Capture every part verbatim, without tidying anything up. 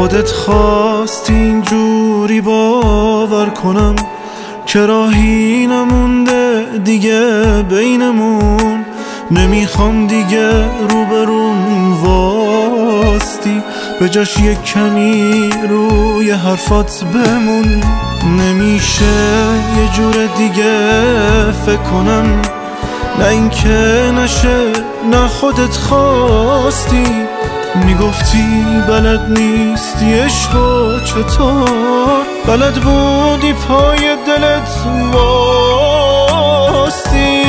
خودت خواستی اینجوری باور کنم که راهی نمونده دیگه بینمون. نمیخوام دیگه روبرون واستی، به جاش یک کمی روی حرفات بمون. نمیشه یه جور دیگه فکر کنم، نه اینکه نشه نه خودت خواستی. میگفتی بلد نیستی عشقو چطور، بلد بودی پای دلت واستی.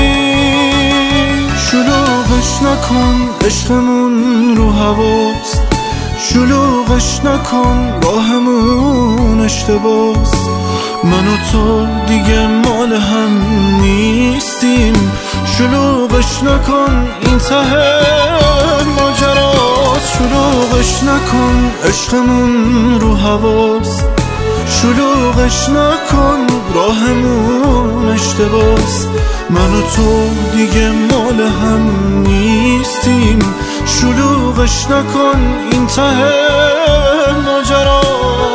شلوغش نکن عشقمون رو هواست، شلوغش نکن راهمون اشتباس. من و تو دیگه مال هم نیستیم، شلوغش نکن این ته ماجراست. شلوغش نکن عشقمون رو هواست، شلوغش نکن راهمون اشتباس. من و تو دیگه مال هم نیستیم، شلوغش نکن این ته ماجراست.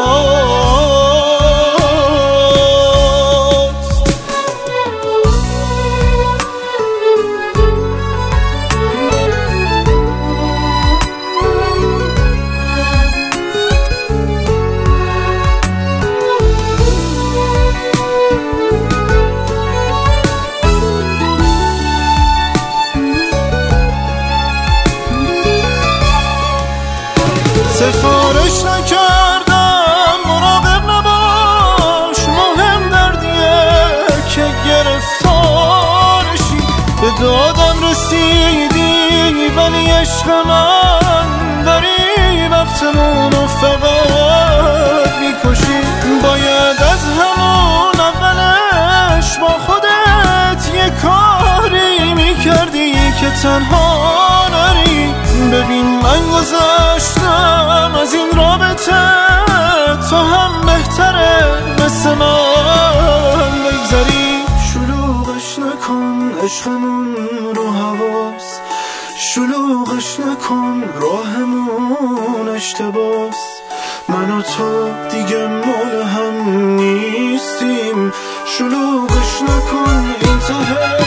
سفارش نکردم مراقب نباش، مهم دردیه که گرفتارشی. به دادم رسیدی ولی عشق من داری وقتمونو فقط میکشی. باید از همون اولش با خودت یه کاری میکردی که تنها نری. ببین من گذاشتم از این رابطه، تو هم بهتره مثل من بگذری. شلوغش نکن عشقمون رو هواست، شلوغش نکن راهمون اشتباس. من و تو دیگه مال هم نیستیم، شلوغش نکن این ته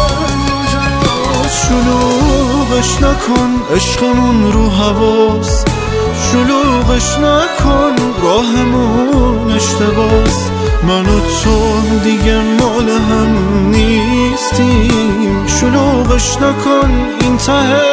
شلوغش نکن عشقمون رو هواست، شلوغش نکن راهمون اشتباس. من و تو دیگه مال هم نیستیم، شلوغش نکن این ته